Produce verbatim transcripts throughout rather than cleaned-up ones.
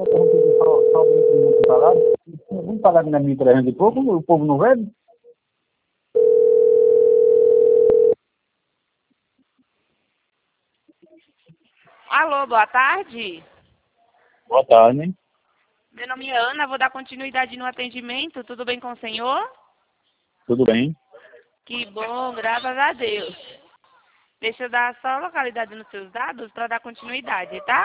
Eu perguntei só, só vinte minutos salário. Vamos pagar ainda mil e trezentos e pouco, o povo não vende? Alô, boa tarde. Boa tarde. Meu nome é Ana, vou dar continuidade no atendimento. Tudo bem com o senhor? Tudo bem? Que bom, graças a Deus. Deixa eu dar só a localidade nos seus dados para dar continuidade, tá?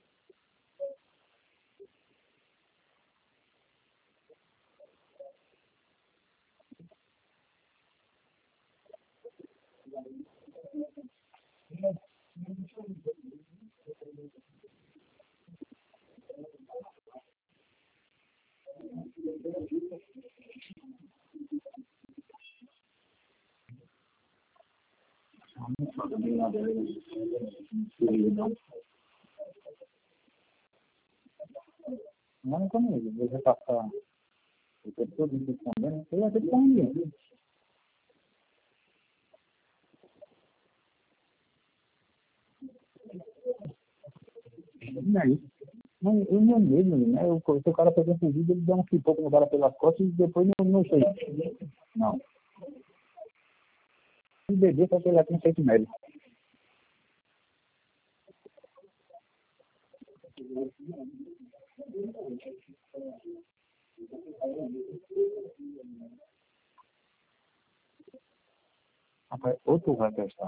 Não, como eu vou repassar o tempo todo respondendo, eu vou ter que falar ninguém. Não é isso. Não, eu não mesmo, né? Eu, se o cara pegar um vídeo, ele dá um pipoco no cara pelas costas e depois não, não sei. Não. O bebê só que ele tem feito médio. Rapaz, outro vai testar.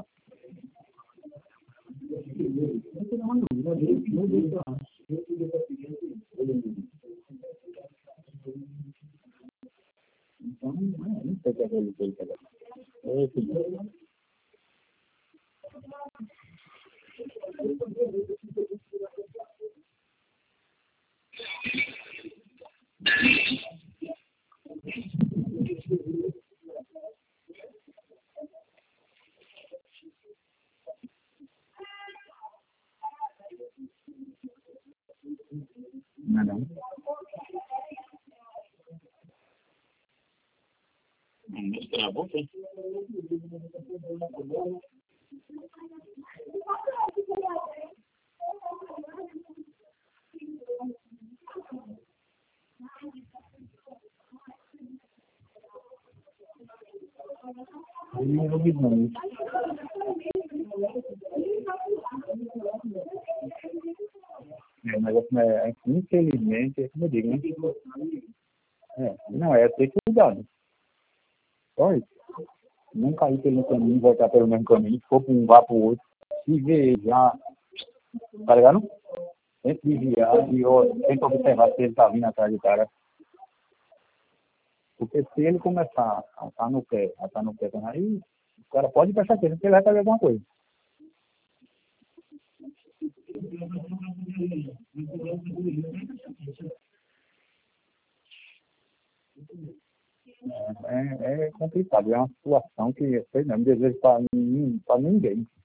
Então, não sei o que é que ele fez. É esse. Não é não? Não travou, sim. Eu não ouvi não. É, mas é, infelizmente, é como eu digo, né? É, não, é ter cuidado. Só isso. Não cair pelo caminho, voltar pelo mesmo caminho, se for para um, vá para o outro. Se ver já, tá ligado? Sempre vigiar e ó, sempre observar se ele tá vindo atrás do cara. Porque se ele começar a estar no pé, a estar no pé, aí o cara pode prestar atenção que ele vai fazer alguma coisa. É, é complicado, é uma situação que, sei não, desejo para ninguém.